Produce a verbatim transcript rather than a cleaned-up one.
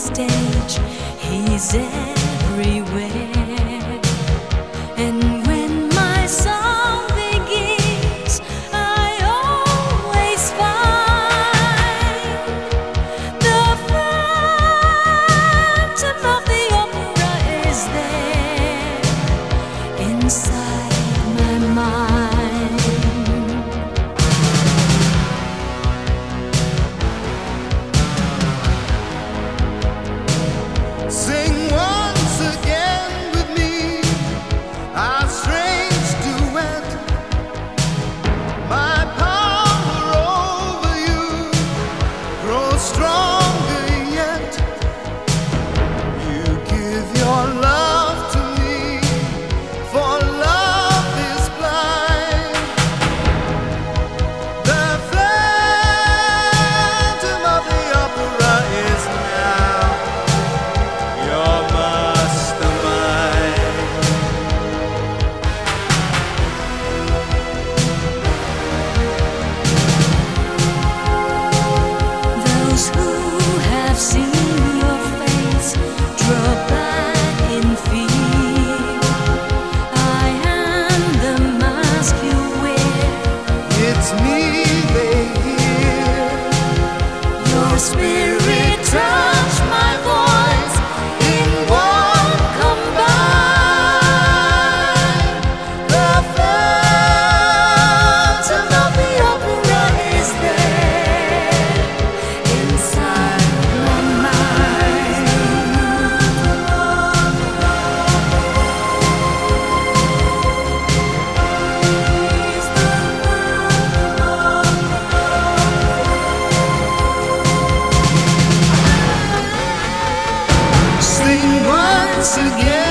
stage, he's everywhere. And when my song begins, I always find the Phantom of the Opera is there inside my mind. Sing once again with me our strange duet. My power over you grows stronger yet. You give your love to me, for love is blind. The Phantom of the Opera is now your mastermind. Those who have seen your face draw back in fear. I am the mask you wear. It's me they hear. Your spirit touch my voice in one combined. The Phantom of the Opera is there inside my mind. Sing once again.